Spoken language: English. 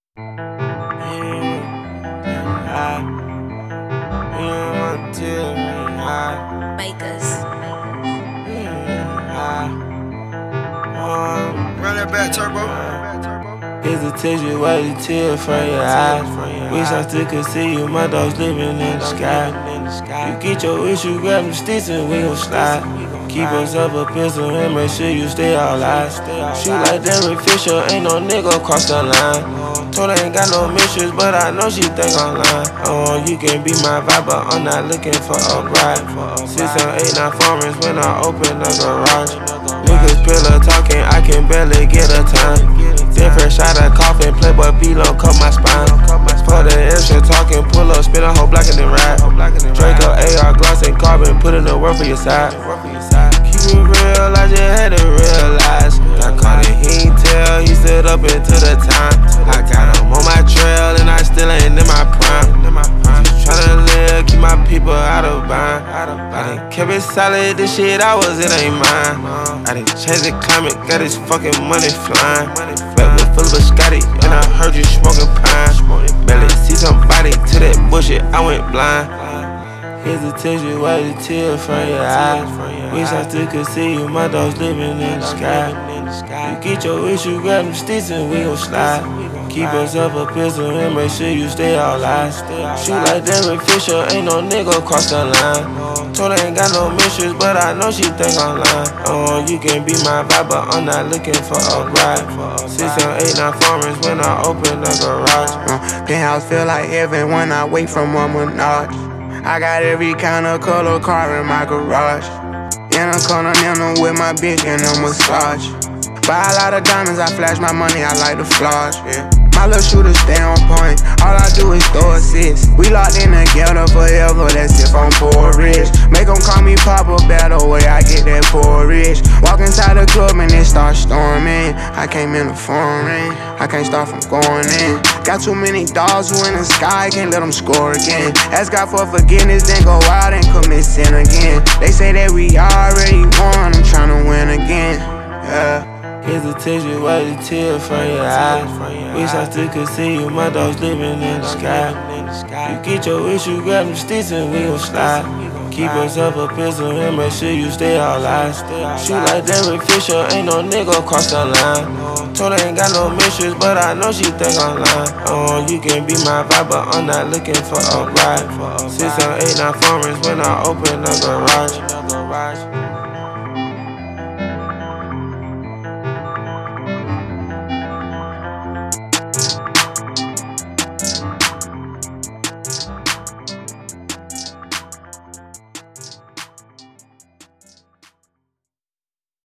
Makers. Run that back, Turbo. Hesitation, why the tear from your eyes. Wish I still could see you, my dog's living in the sky. You get your wish, you grab them sticks and we gon' slide. Keep us up a pistol and make sure you stay all eyes. Shoot like Derek Fisher, ain't no nigga cross the line. Told her ain't got no mistress, but I know she think I'm lying. Oh, you can be my vibe, but I'm not looking for a bride. 6 or 8, 9 foreigns when I open the garage. Niggas pillow talking, I can barely get a time. Then fresh out of coffin, Playboy B-Lo cut my spine. For the extra talking, pull up, spin a whole block and then ride. Draco, AR, gloss and carbon, put in the work for your side. Keep it real, I just had to realize. I caught it, he ain't tell, he stood up into the time. I got him on my trail and I still ain't in my prime. Just tryna live, keep my people out of bind. I done kept it solid, this shit I was, it ain't mine. I done changed the climate, got this fucking money flying. Back with full of Scotty, and I heard you smoking pine. Barely see somebody to that bullshit, I went blind. Hesitation, why the tear from your eyes. Wish I still could see you, my dog's living in the sky. You get your wish, you grab them sticks and we gon' slide. Keep us up a pistol and make sure you stay all eyes. Shoot like Derek Fisher, ain't no nigga cross the line. Told her ain't got no mistress, but I know she think I'm lying. Oh, you can be my vibe, but I'm not looking for a bride. 6 or 8, 9 foreigns when I open the garage. Penthouse feel like heaven when I wake from a menage. I got every kind of color car in my garage. In a Continental with my bitch and a massage. Buy a lot of diamonds, I flash my money, I like to flash, yeah. My little shooters stay on point, all I do is throw assists. We locked in together forever, that's if I'm poor rich. Make them call me Papa Bear, the way I get that poor rich. Walk inside the club and it start storming. I came in the foreign, I can't stop from going in. Got too many dogs who in the sky, can't let them score again. Ask God for forgiveness, then go out and commit sin again. They say that we already won, I'm tryna win again, yeah. Hesitation, why the tear from your eyes. Wish I still could see you, my dog's living in the sky. You get your wish, you grab them sticks and we gon' slide. Keep us up a pistol and make sure you stay all eyes. Shoot like Derek Fisher, ain't no nigga cross the line. Told her ain't got no mistress, but I know she think I'm lying. Oh, you can be my vibe, but I'm not looking for a bride. 6 or 8, 9 foreigns when I open the garage.